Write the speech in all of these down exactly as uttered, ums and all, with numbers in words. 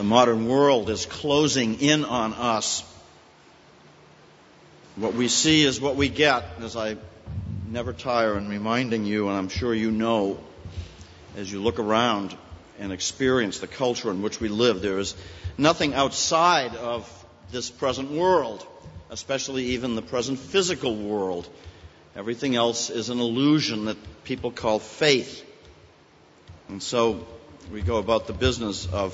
the modern world is closing in on us. What we see is what we get, as I never tire in reminding you, and I'm sure you know, as you look around and experience the culture in which we live, there is nothing outside of this present world, especially even the present physical world. Everything else is an illusion that people call faith. And so we go about the business of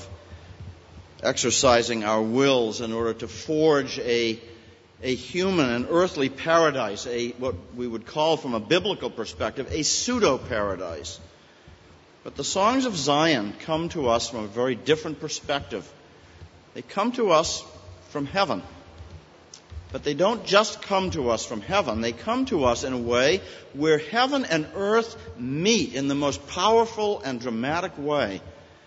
exercising our wills in order to forge a a human and earthly paradise, a what we would call from a biblical perspective, a pseudo-paradise. But the songs of Zion come to us from a very different perspective. They come to us from heaven. But they don't just come to us from heaven. They come to us in a way where heaven and earth meet in the most powerful and dramatic way.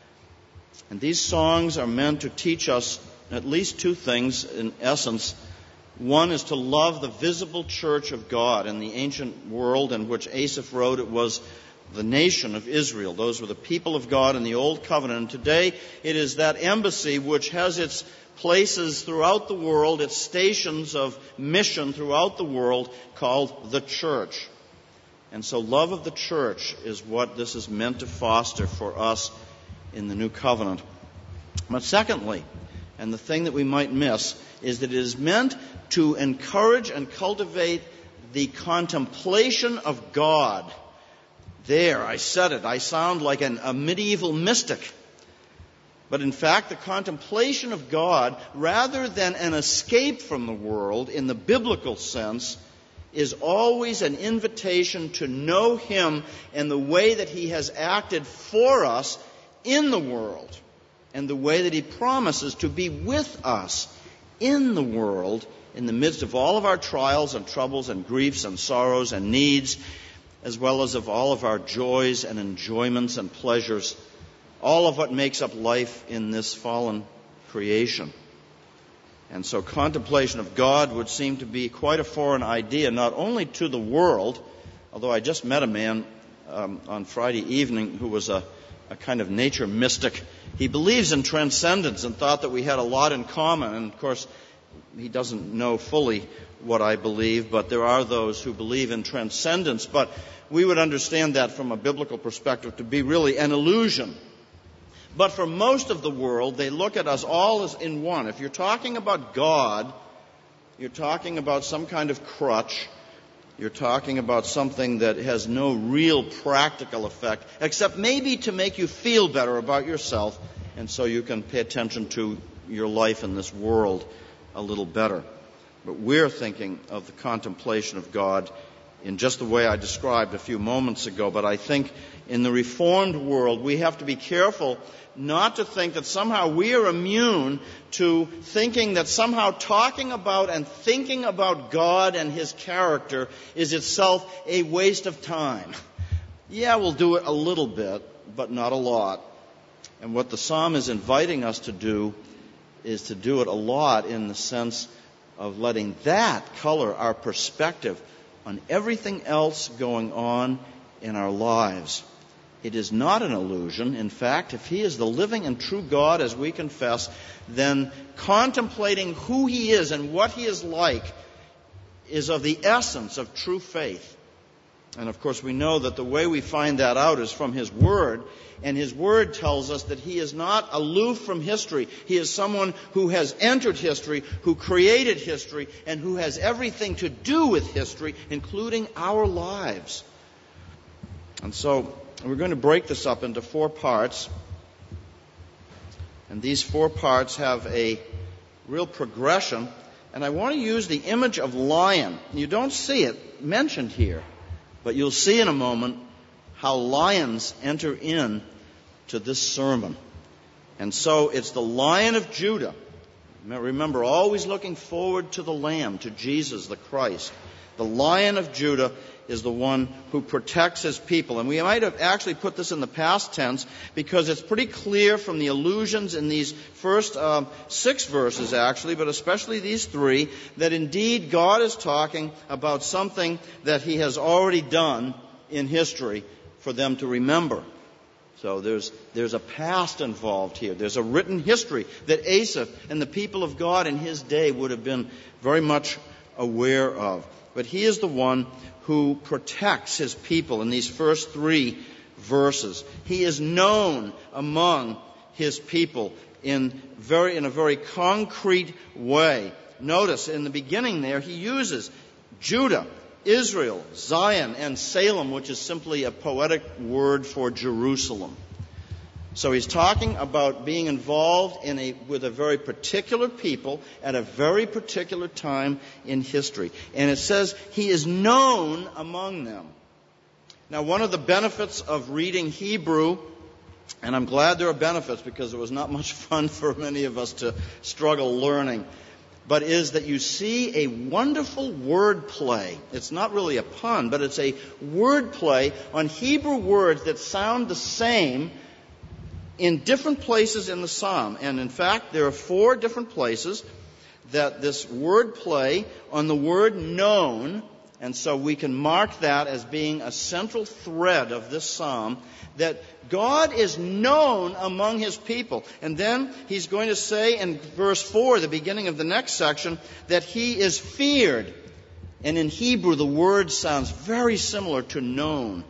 And these songs are meant to teach us at least two things in essence. One is to love the visible church of God. In the ancient world in which Asaph wrote, it was the nation of Israel. Those were the people of God in the Old Covenant. And today it is that embassy which has its places throughout the world, its stations of mission throughout the world, called the church. And so love of the church is what this is meant to foster for us in the new covenant. But secondly, and the thing that we might miss, is that it is meant to encourage and cultivate the contemplation of God. There, I said it. I sound like an, a medieval mystic. But in fact, the contemplation of God, rather than an escape from the world in the biblical sense, is always an invitation to know Him and the way that He has acted for us in the world, and the way that He promises to be with us in the world in the midst of all of our trials and troubles and griefs and sorrows and needs, as well as of all of our joys and enjoyments and pleasures, all of what makes up life in this fallen creation. And so contemplation of God would seem to be quite a foreign idea, not only to the world, although I just met a man um, on Friday evening who was a, a kind of nature mystic. He believes in transcendence and thought that we had a lot in common. And of course, he doesn't know fully what I believe, but there are those who believe in transcendence. But we would understand that from a biblical perspective to be really an illusion. But for most of the world, they look at us all as in one. If you're talking about God, you're talking about some kind of crutch. You're talking about something that has no real practical effect, except maybe to make you feel better about yourself, and so you can pay attention to your life in this world a little better. But we're thinking of the contemplation of God in just the way I described a few moments ago. But I think in the Reformed world, we have to be careful not to think that somehow we are immune to thinking that somehow talking about and thinking about God and His character is itself a waste of time. Yeah, we'll do it a little bit, but not a lot. And what the psalm is inviting us to do is to do it a lot in the sense of letting that color our perspective on everything else going on in our lives. It is not an illusion. In fact, if He is the living and true God, as we confess, then contemplating who He is and what He is like is of the essence of true faith. And of course, we know that the way we find that out is from His Word. And His Word tells us that He is not aloof from history. He is someone who has entered history, who created history, and who has everything to do with history, including our lives. And so we're going to break this up into four parts. And these four parts have a real progression. And I want to use the image of lion. You don't see it mentioned here, but you'll see in a moment how lions enter in to this sermon. And so it's the Lion of Judah. Remember, always looking forward to the Lamb, to Jesus the Christ. The Lion of Judah is the one who protects His people. And we might have actually put this in the past tense because it's pretty clear from the allusions in these first um, six verses, actually, but especially these three, that indeed God is talking about something that He has already done in history for them to remember. So there's, there's a past involved here. There's a written history that Asaph and the people of God in his day would have been very much aware of. But he is the one who protects his people in these first three verses. He is known among his people in very in a very concrete way. Notice in the beginning there he uses Judah, Israel, Zion, and Salem, which is simply a poetic word for Jerusalem. So he's talking about being involved in a with a very particular people at a very particular time in history. And it says he is known among them. Now, one of the benefits of reading Hebrew, and I'm glad there are benefits because it was not much fun for many of us to struggle learning, but is that you see a wonderful word play. It's not really a pun, but it's a word play on Hebrew words that sound the same in different places in the psalm. And in fact, there are four different places that this word play on the word known, and so we can mark that as being a central thread of this psalm, that God is known among his people. And then he's going to say in verse four, the beginning of the next section, that he is feared. And in Hebrew, the word sounds very similar to known.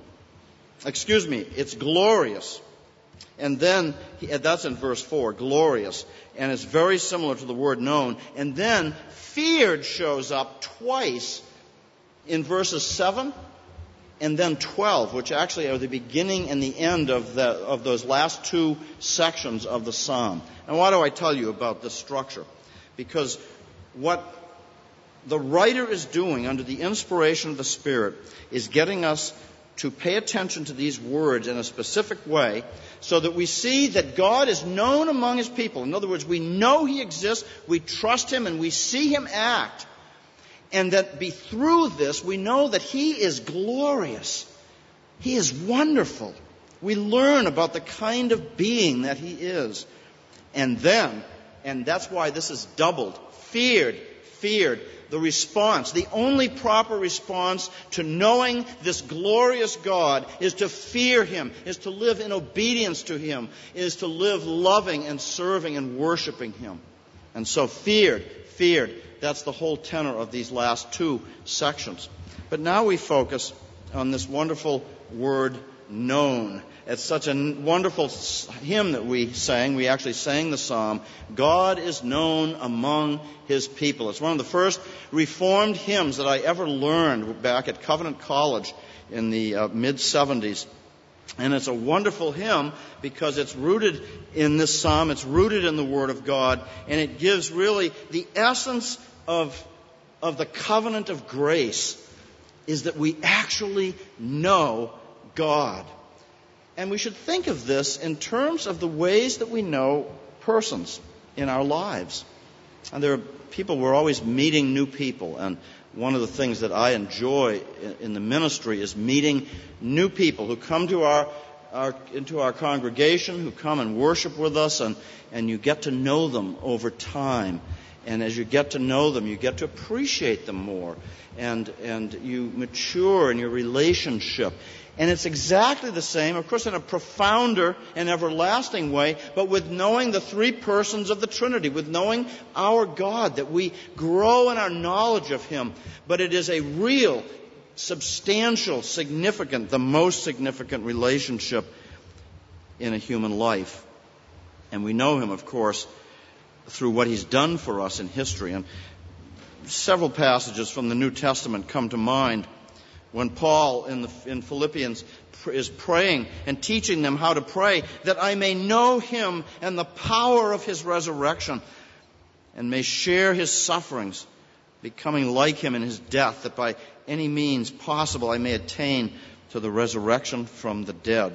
Excuse me, it's glorious. And then, that's in verse four, glorious. And it's very similar to the word known. And then, feared shows up twice in verses seven and then twelve, which actually are the beginning and the end of the of those last two sections of the psalm. And why do I tell you about this structure? Because what the writer is doing under the inspiration of the Spirit is getting us to pay attention to these words in a specific way so that we see that God is known among his people. In other words, we know he exists, we trust him, and we see him act. And that be through this, we know that he is glorious. He is wonderful. We learn about the kind of being that he is. And then, and that's why this is doubled, feared, feared. The response, the only proper response to knowing this glorious God is to fear him, is to live in obedience to him, is to live loving and serving and worshiping him. And so feared, feared. That's the whole tenor of these last two sections. But now we focus on this wonderful word known. It's such a wonderful hymn that we sang. We actually sang the psalm, God is known among his people. It's one of the first Reformed hymns that I ever learned back at Covenant College in the uh, mid-seventies. And it's a wonderful hymn because it's rooted in this psalm. It's rooted in the Word of God. And it gives really the essence of, of the covenant of grace is that we actually know God. And we should think of this in terms of the ways that we know persons in our lives. And there are people, we're always meeting new people. And one of the things that I enjoy in the ministry is meeting new people who come to our, our into our congregation, who come and worship with us, and, and you get to know them over time. And as you get to know them, you get to appreciate them more. And, and you mature in your relationship. And it's exactly the same, of course, in a profounder and everlasting way, but with knowing the three persons of the Trinity, with knowing our God, that we grow in our knowledge of him. But it is a real, substantial, significant, the most significant relationship in a human life. And we know him, of course, through what he's done for us in history. And several passages from the New Testament come to mind when Paul in, the, in Philippians is praying and teaching them how to pray, that I may know him and the power of his resurrection, and may share his sufferings, becoming like him in his death, that by any means possible I may attain to the resurrection from the dead.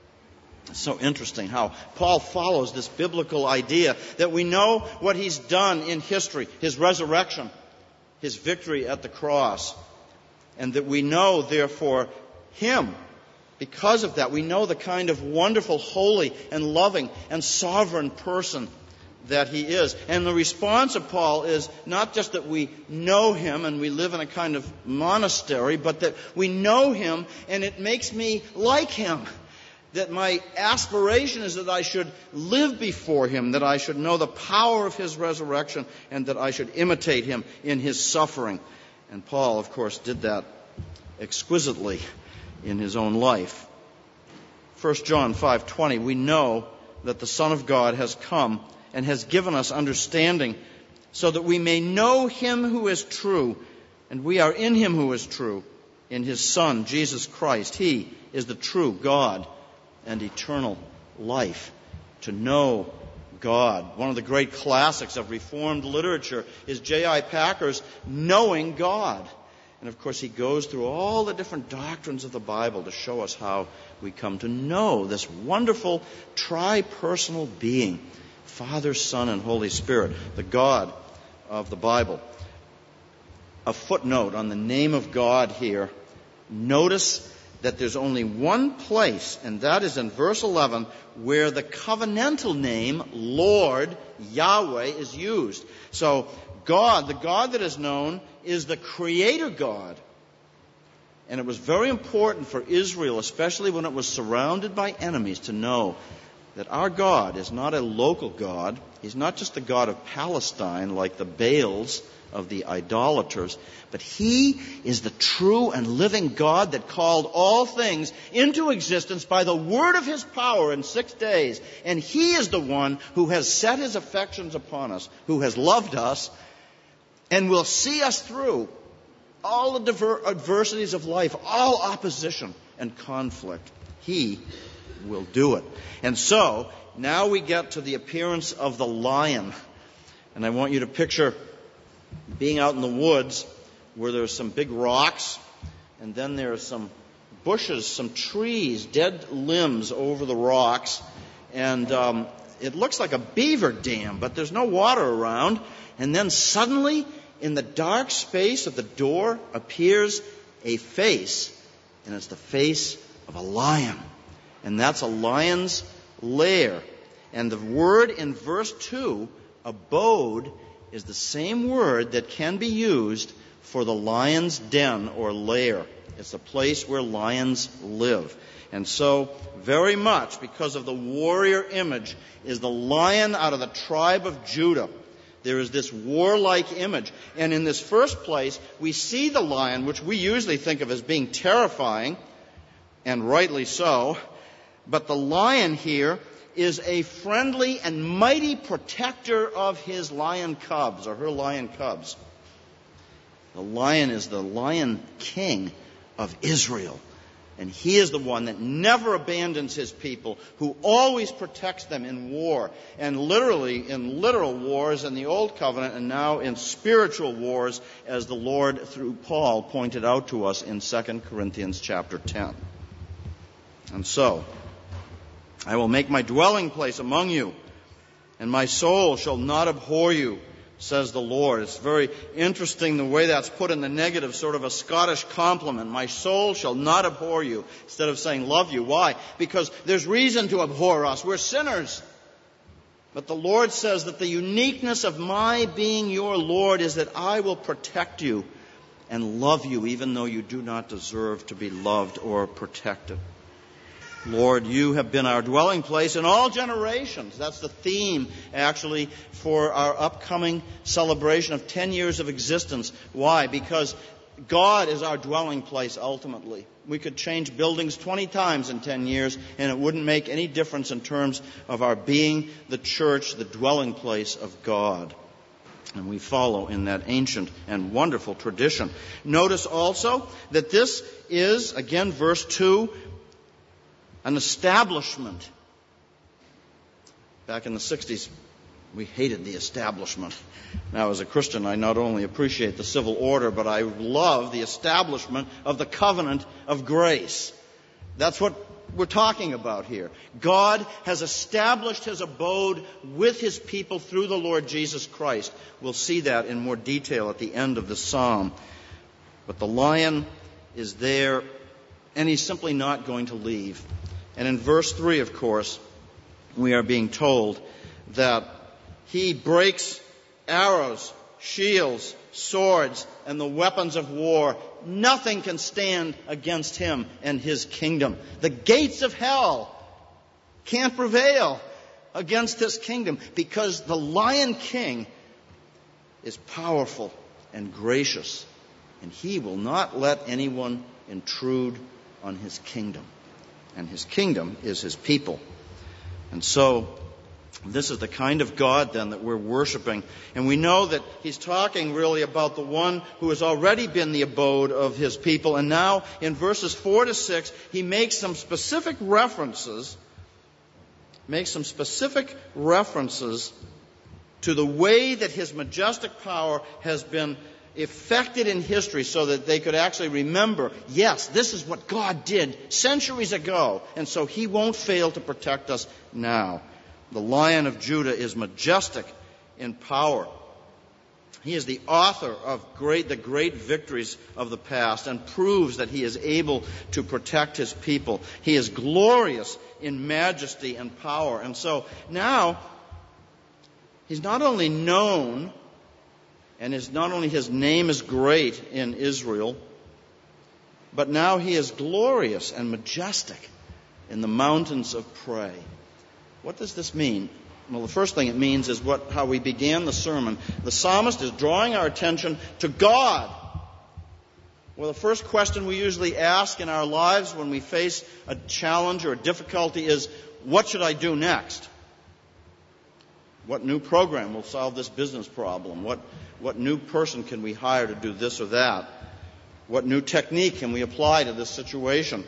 It's so interesting how Paul follows this biblical idea that we know what he's done in history, his resurrection, his victory at the cross. And that we know, therefore, him. Because of that, we know the kind of wonderful, holy, and loving, and sovereign person that he is. And the response of Paul is not just that we know him and we live in a kind of monastery, but that we know him and it makes me like him. that my aspiration is that I should live before him, that I should know the power of his resurrection, and that I should imitate him in his suffering. And Paul, of course, did that exquisitely in his own life. First John five twenty, we know that the Son of God has come and has given us understanding so that we may know him who is true, and we are in him who is true, in his Son, Jesus Christ. He is the true God and eternal life. To know God. One of the great classics of Reformed literature is J I Packer's Knowing God. And of course, he goes through all the different doctrines of the Bible to show us how we come to know this wonderful tri-personal being, Father, Son, and Holy Spirit, the God of the Bible. A footnote on the name of God here. Notice that there's only one place, and that is in verse eleven, where the covenantal name, Lord, Yahweh, is used. So God, the God that is known, is the Creator God. And it was very important for Israel, especially when it was surrounded by enemies, to know that our God is not a local God. He's not just the God of Palestine like the Baals of the idolaters, but he is the true and living God that called all things into existence by the word of his power in six days. And he is the one who has set his affections upon us, who has loved us, and will see us through all the diver- adversities of life, all opposition and conflict. He will do it. And so, now we get to the appearance of the lion. And I want you to picture being out in the woods where there's some big rocks, and then there are some bushes, some trees, dead limbs over the rocks, and um, it looks like a beaver dam, but there's no water around. And then suddenly, in the dark space of the door, appears a face, and it's the face of a lion. And that's a lion's lair. And the word in verse two, abode, is the same word that can be used for the lion's den or lair. It's a place where lions live. And so, very much because of the warrior image, is the lion out of the tribe of Judah. There is this warlike image. And in this first place, we see the lion, which we usually think of as being terrifying, and rightly so. But the lion here is a friendly and mighty protector of his lion cubs, or her lion cubs. The lion is the lion king of Israel. And he is the one that never abandons his people, who always protects them in war. And literally in literal wars in the Old Covenant, and now in spiritual wars, as the Lord, through Paul, pointed out to us in Second Corinthians chapter ten. And so, I will make my dwelling place among you, and my soul shall not abhor you, says the Lord. It's very interesting the way that's put in the negative, sort of a Scottish compliment. My soul shall not abhor you, instead of saying love you. Why? Because there's reason to abhor us. We're sinners. But the Lord says that the uniqueness of my being your Lord is that I will protect you and love you, even though you do not deserve to be loved or protected. Lord, you have been our dwelling place in all generations. That's the theme, actually, for our upcoming celebration of ten years of existence. Why? Because God is our dwelling place ultimately. We could change buildings twenty times in ten years, and it wouldn't make any difference in terms of our being the church, the dwelling place of God. And we follow in that ancient and wonderful tradition. Notice also that this is, again, verse two, an establishment. Back in the sixties, we hated the establishment. Now, as a Christian, I not only appreciate the civil order, but I love the establishment of the covenant of grace. That's what we're talking about here. God has established his abode with his people through the Lord Jesus Christ. We'll see that in more detail at the end of the psalm. But the lion is there, and he's simply not going to leave. And in verse three, of course, we are being told that he breaks arrows, shields, swords, and the weapons of war. Nothing can stand against him and his kingdom. The gates of hell can't prevail against this kingdom, because the Lion King is powerful and gracious, and he will not let anyone intrude on his kingdom. And his kingdom is his people. And so, this is the kind of God, then, that we're worshiping. And we know that he's talking really about the one who has already been the abode of his people. And now, in verses four to six, he makes some specific references, makes some specific references to the way that his majestic power has been effected in history, so that they could actually remember, yes, this is what God did centuries ago, and so he won't fail to protect us now. The Lion of Judah is majestic in power. He is the author of great, the great victories of the past, and proves that he is able to protect his people. He is glorious in majesty and power. And so now, he's not only known, and is not only his name is great in Israel, but now he is glorious and majestic in the mountains of prey. What does this mean? Well, the first thing it means is what how we began the sermon. The psalmist is drawing our attention to God. Well, the first question we usually ask in our lives when we face a challenge or a difficulty is, what should I do next? What new program will solve this business problem? What, what new person can we hire to do this or that? What new technique can we apply to this situation?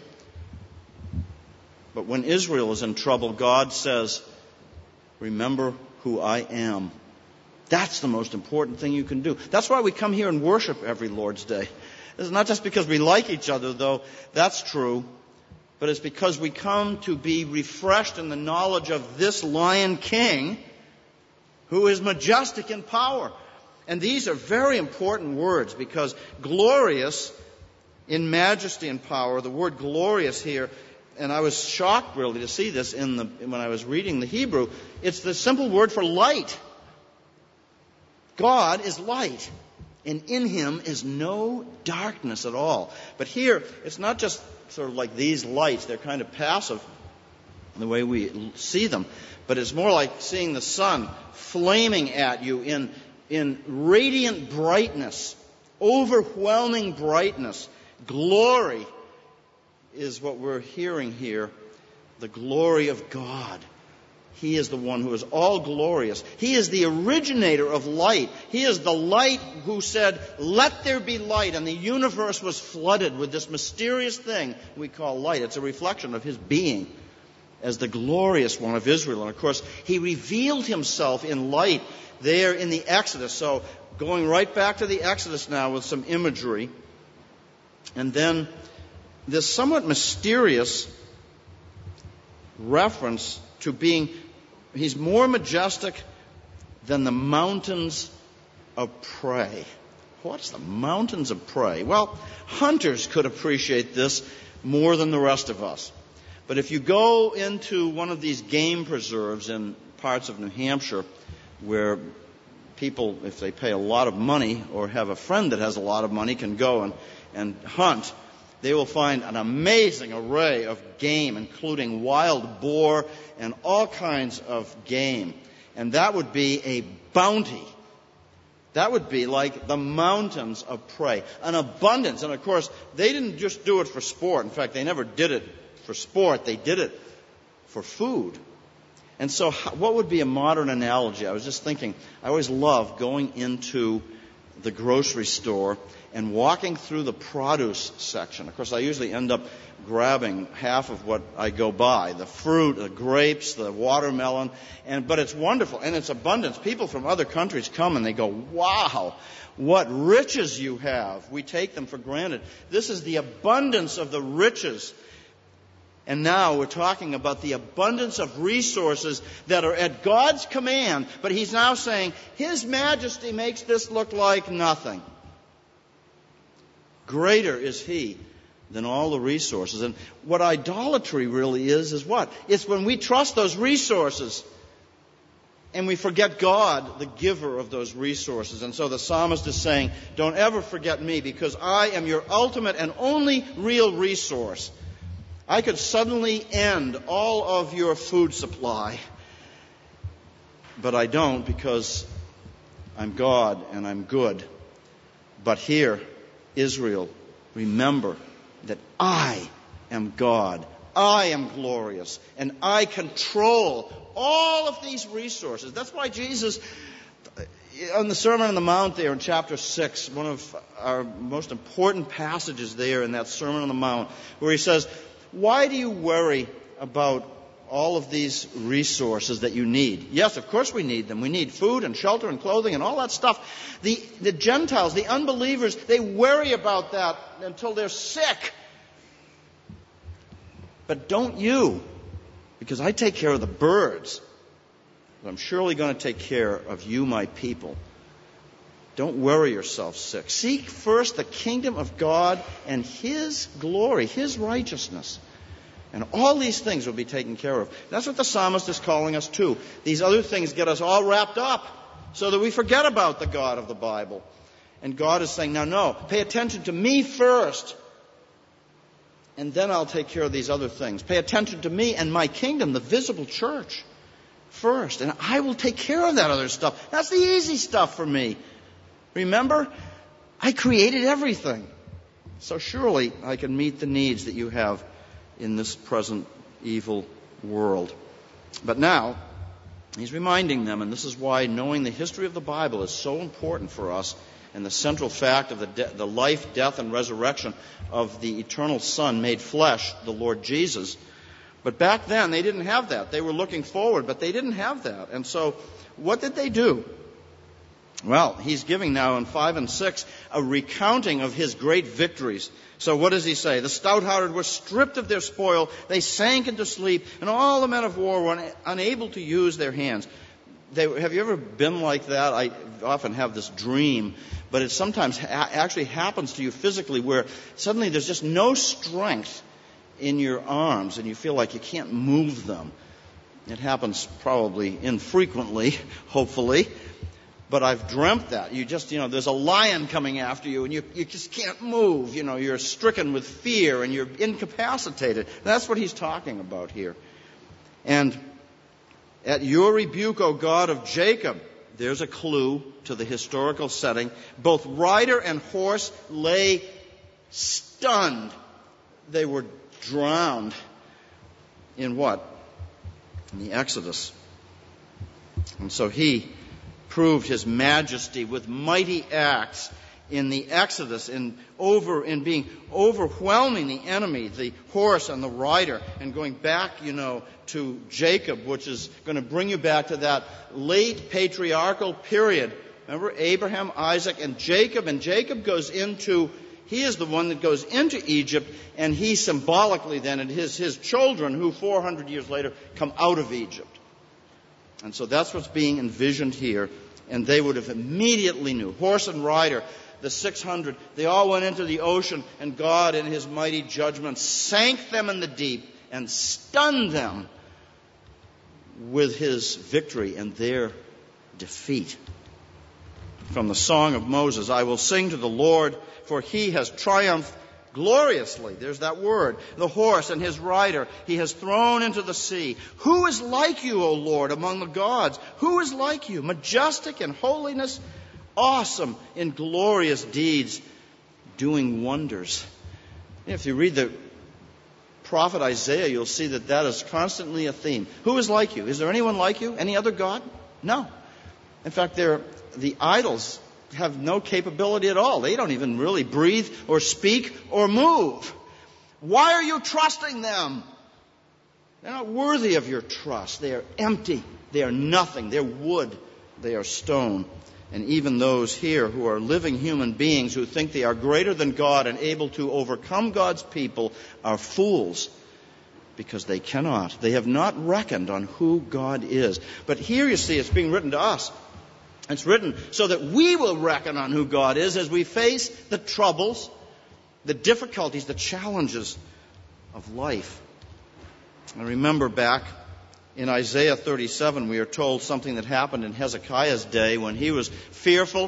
But when Israel is in trouble, God says, remember who I am. That's the most important thing you can do. That's why we come here and worship every Lord's Day. It's not just because we like each other, though that's true, but it's because we come to be refreshed in the knowledge of this Lion King, who is majestic in power. And these are very important words, because glorious in majesty and power, the word glorious here, and I was shocked really to see this in the when I was reading the Hebrew, it's the simple word for light. God is light, and in him is no darkness at all. But here, it's not just sort of like these lights, they're kind of passive in the way we see them, but it's more like seeing the sun flaming at you in, in radiant brightness, overwhelming brightness. Glory is what we're hearing here, the glory of God. He is the one who is all glorious. He is the originator of light. He is the light who said, let there be light, and the universe was flooded with this mysterious thing we call light. It's a reflection of his being as the glorious one of Israel. And of course, he revealed himself in light there in the Exodus. So going right back to the Exodus now with some imagery. And then this somewhat mysterious reference to being, he's more majestic than the mountains of prey. What's the mountains of prey? Well, hunters could appreciate this more than the rest of us. But if you go into one of these game preserves in parts of New Hampshire, where people, if they pay a lot of money or have a friend that has a lot of money, can go and, and hunt, they will find an amazing array of game, including wild boar and all kinds of game. And that would be a bounty. That would be like the mountains of prey, an abundance. And of course, they didn't just do it for sport. In fact, they never did it for sport. They did it for food. And so what would be a modern analogy? I was just thinking, I always love going into the grocery store and walking through the produce section. Of course, I usually end up grabbing half of what I go by, the fruit, the grapes, the watermelon, and but it's wonderful, and it's abundance. People from other countries come and they go, wow, what riches you have. We take them for granted. This is the abundance of the riches. And now we're talking about the abundance of resources that are at God's command, but he's now saying his majesty makes this look like nothing. Greater is he than all the resources. And what idolatry really is, is what? It's when we trust those resources and we forget God, the giver of those resources. And so the psalmist is saying, don't ever forget me, because I am your ultimate and only real resource. I could suddenly end all of your food supply. But I don't, because I'm God and I'm good. But here, Israel, remember that I am God. I am glorious. And I control all of these resources. That's why Jesus, on the Sermon on the Mount there in chapter six, one of our most important passages there in that Sermon on the Mount, where he says, why do you worry about all of these resources that you need? Yes, of course we need them. We need food and shelter and clothing and all that stuff. The, the Gentiles, the unbelievers, they worry about that until they're sick. But don't you, because I take care of the birds. I'm surely going to take care of you, my people. Don't worry yourself sick. Seek first the kingdom of God and His glory, His righteousness. And all these things will be taken care of. That's what the psalmist is calling us to. These other things get us all wrapped up so that we forget about the God of the Bible. And God is saying, now, no, pay attention to me first. And then I'll take care of these other things. Pay attention to me and my kingdom, the visible church, first. And I will take care of that other stuff. That's the easy stuff for me. Remember, I created everything. So surely I can meet the needs that you have in this present evil world. But now, he's reminding them, and this is why knowing the history of the Bible is so important for us, and the central fact of the, de- the life, death, and resurrection of the eternal Son made flesh, the Lord Jesus. But back then, they didn't have that. They were looking forward, but they didn't have that. And so, what did they do? Well, he's giving now in five and six a recounting of his great victories. So what does he say? The stout-hearted were stripped of their spoil, they sank into sleep, and all the men of war were un- unable to use their hands. They, have you ever been like that? I often have this dream, but it sometimes ha- actually happens to you physically, where suddenly there's just no strength in your arms, and you feel like you can't move them. It happens probably infrequently, hopefully. But I've dreamt that. You just, you know, there's a lion coming after you and you, you just can't move. You know, you're stricken with fear and you're incapacitated. That's what he's talking about here. And at your rebuke, O God of Jacob, there's a clue to the historical setting. Both rider and horse lay stunned. They were drowned in what? In the Exodus. And so he proved his majesty with mighty acts in the Exodus, in over in being overwhelming the enemy, the horse and the rider, and going back, you know, to Jacob, which is going to bring you back to that late patriarchal period. Remember Abraham, Isaac, and Jacob, and Jacob goes into, he is the one that goes into Egypt, and he symbolically then, and his, his children, who four hundred years later come out of Egypt. And so that's what's being envisioned here. And they would have immediately knew. Horse and rider, the six hundred, they all went into the ocean, and God in his mighty judgment sank them in the deep and stunned them with his victory and their defeat. From the Song of Moses, I will sing to the Lord, for he has triumphed gloriously. There's that word. The horse and his rider he has thrown into the sea. Who is like you, O Lord, among the gods? Who is like you? Majestic in holiness, awesome in glorious deeds, doing wonders. If you read the prophet Isaiah, you'll see that that is constantly a theme. Who is like you? Is there anyone like you? Any other God? No. In fact, they're, the idols have no capability at all. They don't even really breathe or speak or move. Why are you trusting them? They're not worthy of your trust. They are empty. They are nothing. They're wood. They are stone. And even those here who are living human beings who think they are greater than God and able to overcome God's people are fools, because they cannot. They have not reckoned on who God is. But here you see it's being written to us. It's written so that we will reckon on who God is as we face the troubles, the difficulties, the challenges of life. I remember back in Isaiah thirty-seven, we are told something that happened in Hezekiah's day when he was fearful,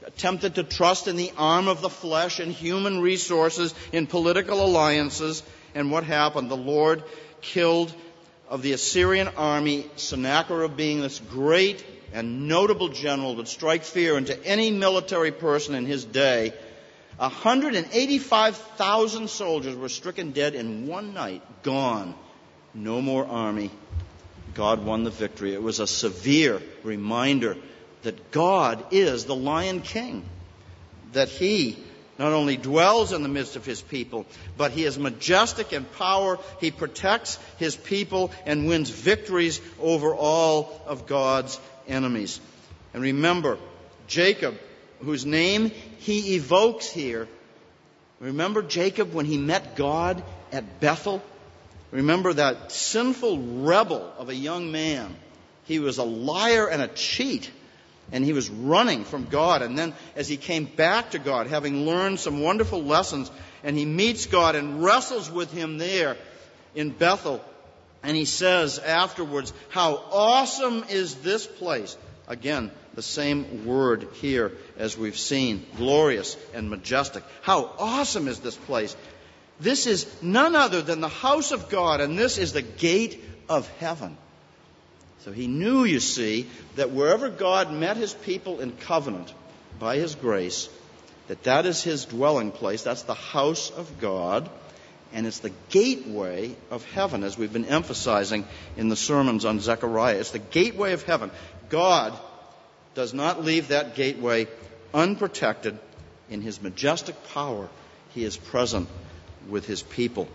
tempted to trust in the arm of the flesh, in human resources, in political alliances, And what happened? The Lord killed of the Assyrian army, Sennacherib being this great and notable general would strike fear into any military person in his day. one hundred eighty-five thousand soldiers were stricken dead in one night, gone. No more army. God won the victory. It was a severe reminder that God is the Lion King, that He not only dwells in the midst of His people, but He is majestic in power. He protects His people and wins victories over all of God's enemies. And remember, Jacob, whose name he evokes here, remember Jacob when he met God at Bethel? Remember that sinful rebel of a young man. He was a liar and a cheat, and he was running from God. And then as he came back to God, having learned some wonderful lessons, and he meets God and wrestles with Him there in Bethel, and he says afterwards, how awesome is this place. Again, the same word here as we've seen, glorious and majestic. How awesome is this place. This is none other than the house of God, and this is the gate of heaven. So he knew, you see, that wherever God met His people in covenant by His grace, that that is His dwelling place. That's the house of God. And it's the gateway of heaven, as we've been emphasizing in the sermons on Zechariah. It's the gateway of heaven. God does not leave that gateway unprotected. In His majestic power, He is present with His people.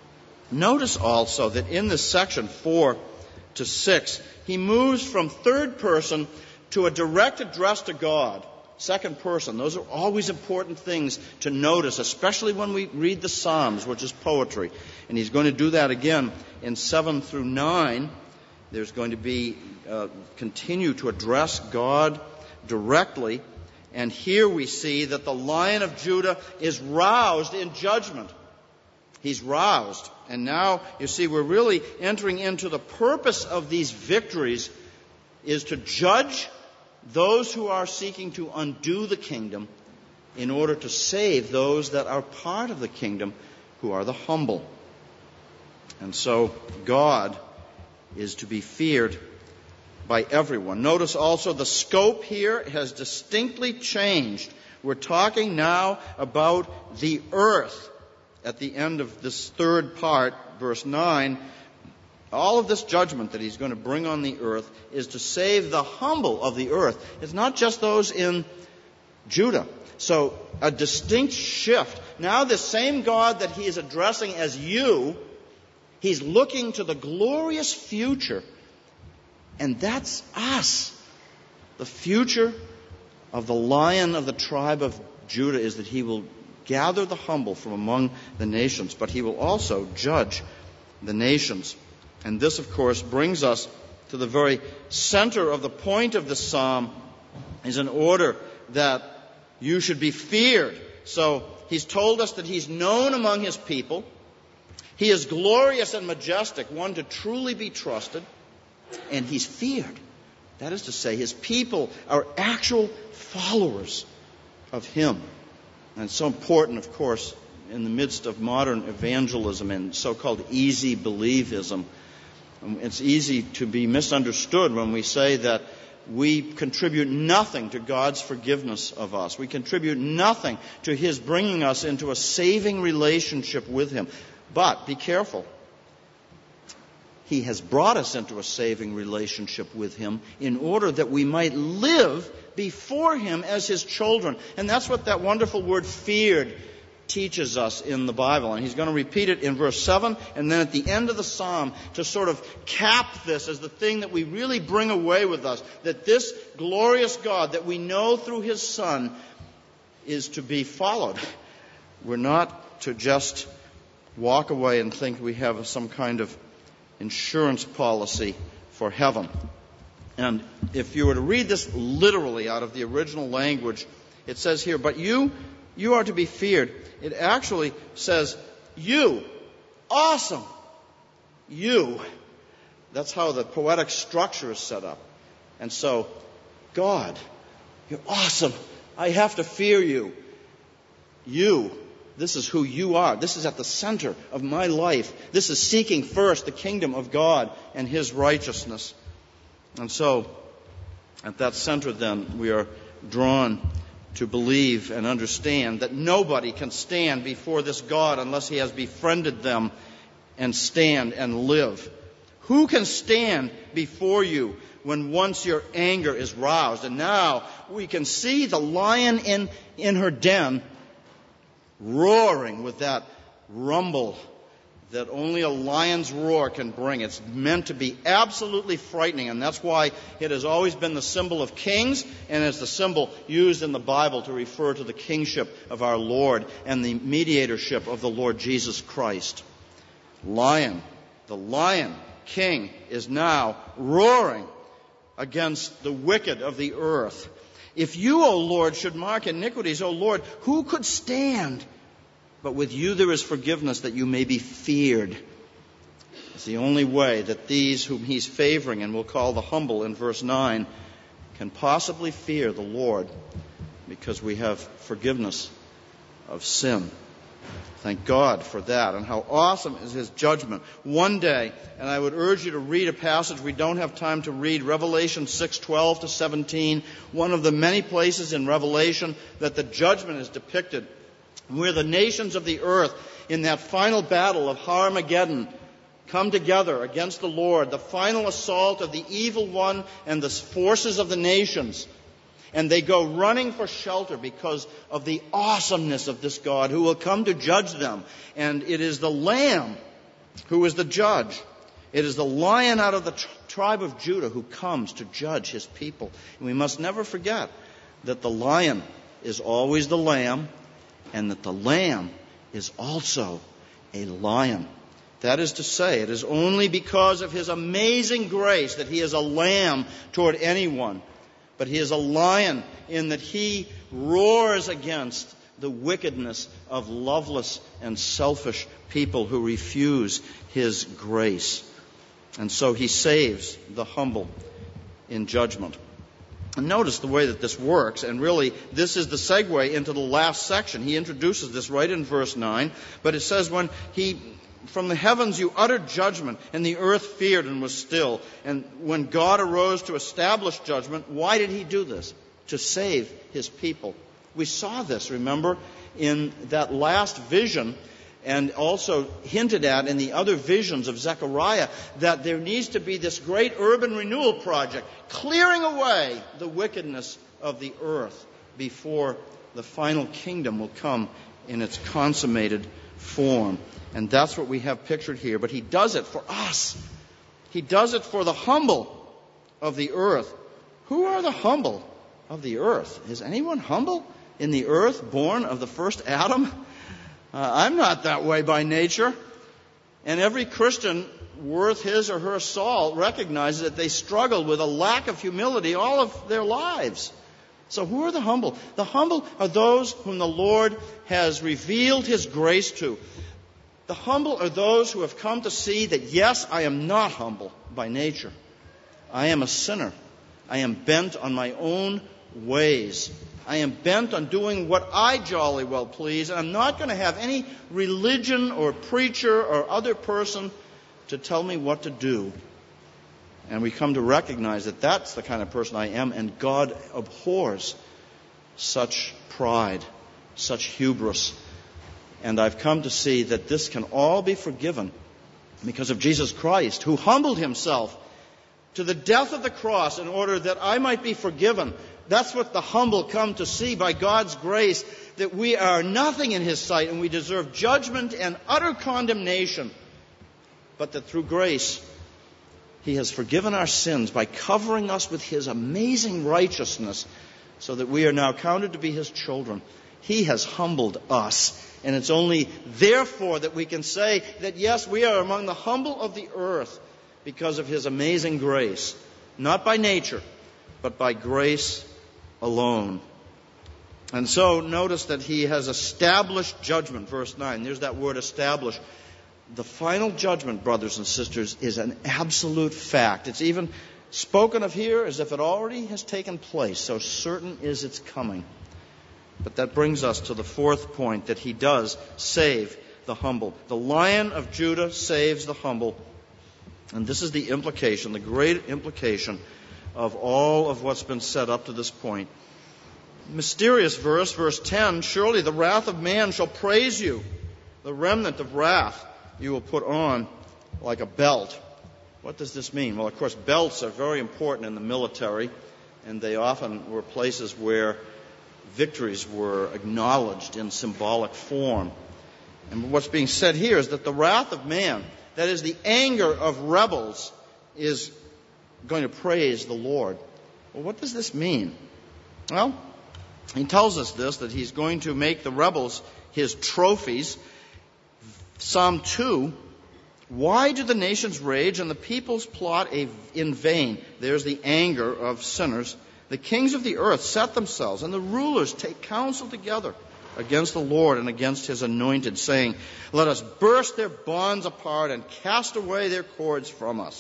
Notice also that in this section, four to six, he moves from third person to a direct address to God. Second person. Those are always important things to notice, especially when we read the Psalms, which is poetry. And he's going to do that again in seven through nine. There's going to be, uh, continue to address God directly. And here we see that the Lion of Judah is roused in judgment. He's roused. And now, you see, we're really entering into the purpose of these victories is to judge those who are seeking to undo the kingdom in order to save those that are part of the kingdom who are the humble. And so God is to be feared by everyone. Notice also the scope here has distinctly changed. We're talking now about the earth. At the end of this third part, verse nine, all of this judgment that He's going to bring on the earth is to save the humble of the earth. It's not just those in Judah. So a distinct shift. Now the same God that He is addressing as you, He's looking to the glorious future. And that's us. The future of the Lion of the tribe of Judah is that He will gather the humble from among the nations, but He will also judge the nations. And this, of course, brings us to the very center of the point of the psalm, is in order that you should be feared. So He's told us that He's known among His people. He is glorious and majestic, one to truly be trusted, and He's feared. That is to say, His people are actual followers of Him. And it's so important, of course, in the midst of modern evangelism and so-called easy believism. It's easy to be misunderstood when we say that we contribute nothing to God's forgiveness of us. We contribute nothing to His bringing us into a saving relationship with Him. But be careful. He has brought us into a saving relationship with Him in order that we might live before Him as His children. And that's what that wonderful word feared teaches us in the Bible. And he's going to repeat it in verse seven and then at the end of the psalm to sort of cap this as the thing that we really bring away with us. That this glorious God that we know through His Son is to be followed. We're not to just walk away and think we have some kind of insurance policy for heaven. And if you were to read this literally out of the original language, it says here, but you, you are to be feared. It actually says, you, awesome, you. That's how the poetic structure is set up. And so, God, you're awesome. I have to fear you. You, This is who you are. This is at the center of my life. This is seeking first the kingdom of God and His righteousness. And so, at that center then, we are drawn to believe and understand that nobody can stand before this God unless He has befriended them and stand and live. Who can stand before you when once your anger is roused? And now we can see the lion in, in her den roaring with that rumble that only a lion's roar can bring. It's meant to be absolutely frightening, and that's why it has always been the symbol of kings, and it's the symbol used in the Bible to refer to the kingship of our Lord and the mediatorship of the Lord Jesus Christ. Lion, the lion king, is now roaring against the wicked of the earth. If you, O Lord, should mark iniquities, O Lord, who could stand? But with you there is forgiveness, that you may be feared. It's the only way that these whom He's favoring, and we'll call the humble in verse nine, can possibly fear the Lord, because we have forgiveness of sin. Thank God for that. And how awesome is His judgment. One day, and I would urge you to read a passage we don't have time to read, Revelation six twelve to seventeen, one of the many places in Revelation that the judgment is depicted, where the nations of the earth in that final battle of Armageddon come together against the Lord, the final assault of the evil one and the forces of the nations. And they go running for shelter because of the awesomeness of this God who will come to judge them. And it is the Lamb who is the judge. It is the Lion out of the tribe of Judah who comes to judge His people. And we must never forget that the Lion is always the Lamb, and that the Lamb is also a lion. That is to say, it is only because of His amazing grace that He is a lamb toward anyone. But He is a lion in that He roars against the wickedness of loveless and selfish people who refuse His grace. And so He saves the humble in judgment. And notice the way that this works, and really this is the segue into the last section. He introduces this right in verse nine, but it says, when He, from the heavens you uttered judgment, and the earth feared and was still. And when God arose to establish judgment, why did He do this? To save His people. We saw this, remember, in that last vision, and also hinted at in the other visions of Zechariah, that there needs to be this great urban renewal project, clearing away the wickedness of the earth before the final kingdom will come in its consummated form. And that's what we have pictured here. But He does it for us. He does it for the humble of the earth. Who are the humble of the earth? Is anyone humble in the earth, born of the first Adam? Uh, I'm not that way by nature. And every Christian worth his or her salt recognizes that they struggle with a lack of humility all of their lives. So who are the humble? The humble are those whom the Lord has revealed His grace to. The humble are those who have come to see that, yes, I am not humble by nature. I am a sinner. I am bent on my own ways. I am bent on doing what I jolly well please, and I'm not going to have any religion or preacher or other person to tell me what to do. And we come to recognize that that's the kind of person I am, and God abhors such pride, such hubris. And I've come to see that this can all be forgiven because of Jesus Christ, who humbled Himself to the death of the cross in order that I might be forgiven. That's what the humble come to see by God's grace, that we are nothing in His sight and we deserve judgment and utter condemnation, but that through grace He has forgiven our sins by covering us with His amazing righteousness, so that we are now counted to be His children. He has humbled us, and it's only therefore that we can say that, yes, we are among the humble of the earth because of His amazing grace, not by nature, but by grace alone. And so notice that He has established judgment, verse nine. There's that word establish. The final judgment, brothers and sisters, is an absolute fact. It's even spoken of here as if it already has taken place, so certain is its coming. But that brings us to the fourth point, that he does save the humble. The Lion of Judah saves the humble. And this is the implication, the great implication of all of what's been said up to this point. Mysterious verse, verse ten, surely the wrath of man shall praise you. The remnant of wrath you will put on like a belt. What does this mean? Well, of course, belts are very important in the military, and they often were places where victories were acknowledged in symbolic form. And what's being said here is that the wrath of man, that is, the anger of rebels, is going to praise the Lord. Well, what does this mean? Well, he tells us this, that he's going to make the rebels his trophies. Psalm two, why do the nations rage and the peoples plot in vain? There's the anger of sinners. The kings of the earth set themselves, and the rulers take counsel together against the Lord and against his anointed, saying, let us burst their bonds apart and cast away their cords from us.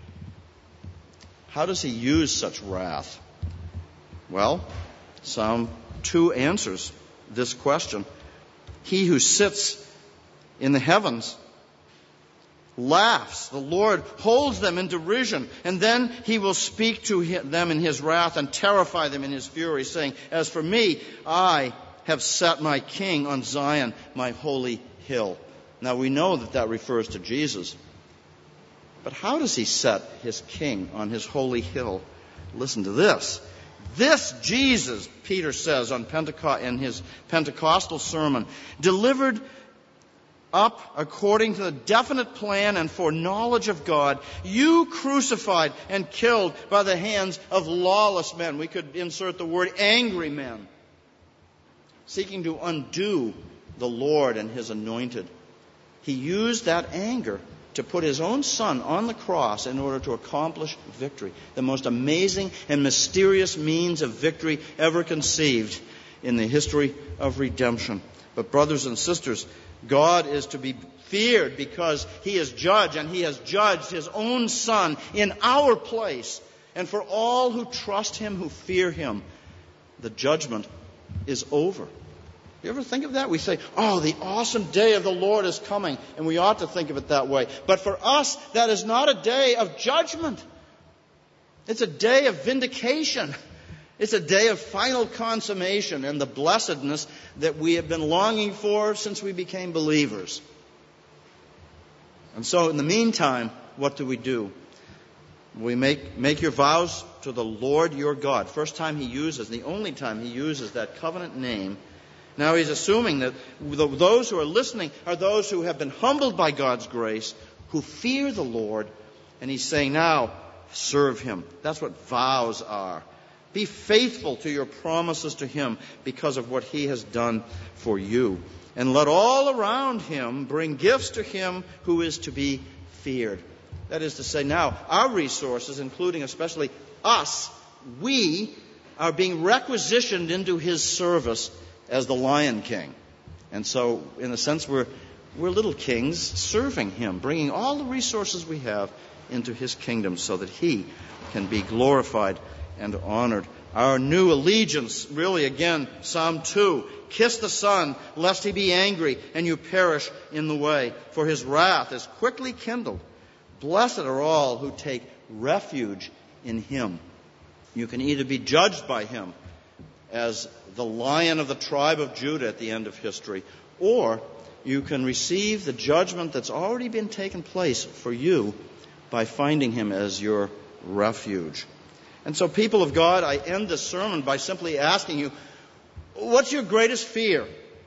How does he use such wrath? Well, Psalm two answers this question. He who sits in the heavens laughs. The Lord holds them in derision, and then he will speak to them in his wrath and terrify them in his fury, saying, as for me, I have set my king on Zion, my holy hill. Now we know that that refers to Jesus. But how does he set his king on his holy hill? Listen to this. This Jesus, Peter says on Pentecost, in his Pentecostal sermon, delivered up according to the definite plan and foreknowledge of God, you crucified and killed by the hands of lawless men. We could insert the word angry men, seeking to undo the Lord and his anointed. He used that anger to put his own son on the cross in order to accomplish victory. The most amazing and mysterious means of victory ever conceived in the history of redemption. But brothers and sisters, God is to be feared because he is judge, and he has judged his own son in our place. And for all who trust him, who fear him, the judgment is over. You ever think of that? We say, oh, the awesome day of the Lord is coming, and we ought to think of it that way. But for us, that is not a day of judgment. It's a day of vindication. It's a day of final consummation and the blessedness that we have been longing for since we became believers. And so in the meantime, what do we do? We make, make your vows to the Lord your God. First time he uses, the only time he uses that covenant name. Now he's assuming that those who are listening are those who have been humbled by God's grace, who fear the Lord. And he's saying, now, serve him. That's what vows are. Be faithful to your promises to him because of what he has done for you. And let all around him bring gifts to him who is to be feared. That is to say, now, our resources, including especially us, we are being requisitioned into his service as the Lion King. And so, in a sense, we're, we're little kings serving him, bringing all the resources we have into his kingdom so that he can be glorified and honored. Our new allegiance, really again, Psalm two, kiss the Son, lest he be angry and you perish in the way, for his wrath is quickly kindled. Blessed are all who take refuge in him. You can either be judged by him as the Lion of the tribe of Judah at the end of history, or you can receive the judgment that's already been taken place for you by finding him as your refuge. And so, people of God, I end this sermon by simply asking you, what's your greatest fear?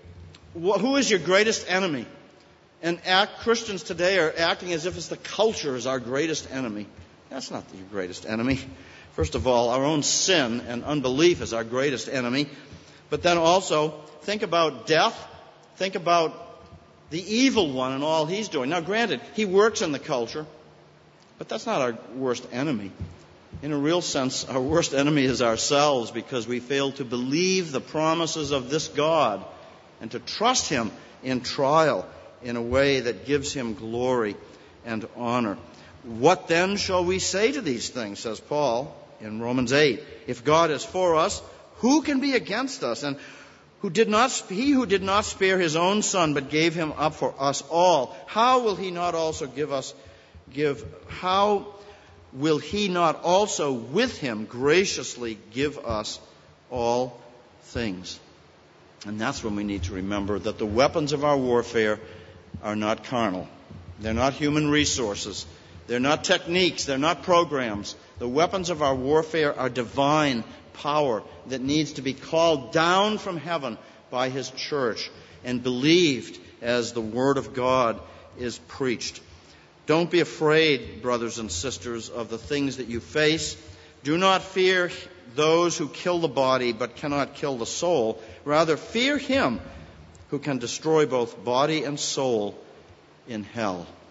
Who is your greatest enemy? And act, Christians today are acting as if it's the culture is our greatest enemy. That's not the greatest enemy. First of all, our own sin and unbelief is our greatest enemy. But then also, think about death. Think about the evil one and all he's doing. Now, granted, he works in the culture, but that's not our worst enemy. In a real sense, our worst enemy is ourselves because we fail to believe the promises of this God and to trust him in trial in a way that gives him glory and honor. What then shall we say to these things, says Paul in Romans eight. If God is for us, who can be against us? And who did not, he who did not spare his own son, but gave him up for us all, how will he not also give us, give, how will he not also with him graciously give us all things? And that's when we need to remember that the weapons of our warfare are not carnal. They're not human resources. They're not techniques. They're not programs. The weapons of our warfare are divine power that needs to be called down from heaven by His church and believed as the Word of God is preached. Don't be afraid, brothers and sisters, of the things that you face. Do not fear those who kill the body but cannot kill the soul. Rather, fear Him who can destroy both body and soul in hell.